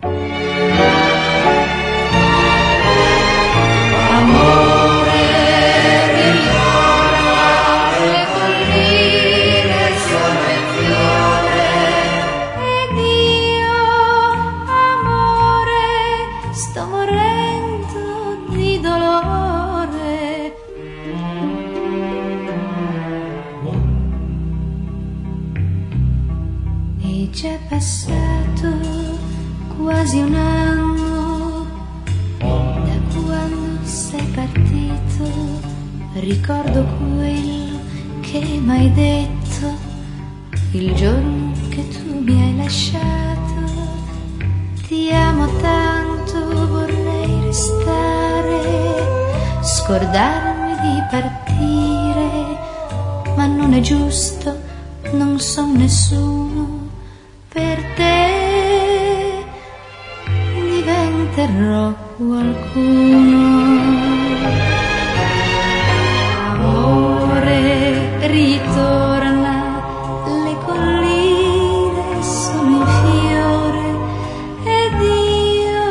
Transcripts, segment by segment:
È già passato quasi un anno da quando sei partito. Ricordo quello che m'hai detto il giorno che tu mi hai lasciato. Ti amo tanto, vorrei restare, scordarmi di partire, ma non è giusto, non son nessuno. Per te diventerò qualcuno. Amore, ritorna, le colline sono in fiore ed io,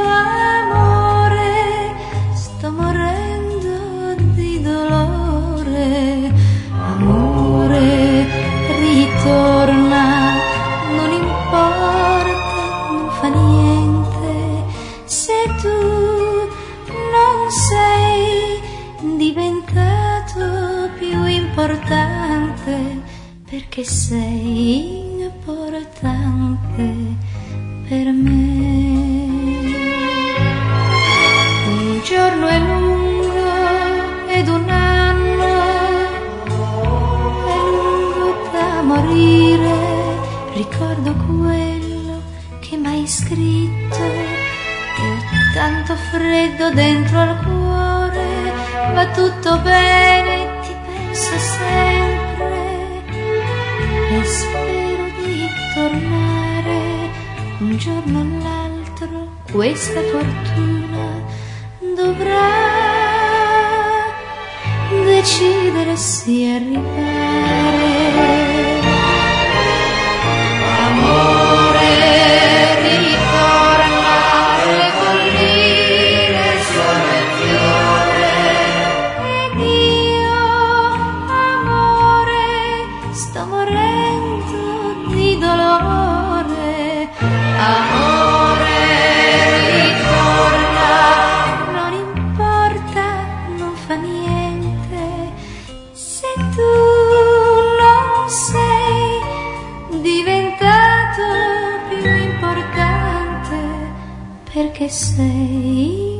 amore, sto morendo di dolore. Amore, ritorna, non importa, non fa niente se tu non sei diventato più importante, perché sei importante per me. Un giorno è lungo ed un anno è lungo da morire. Ricordo quello che m'hai scritto, che ho tanto freddo dentro al cuore. Va tutto bene, ti penso sempre e spero di tornare un giorno o l'altro. Questa fortuna dovrà decidersi a arrivare. Sto morendo di dolore. Amore, ritorna, non importa, non fa niente se tu non sei diventato più importante, perché sei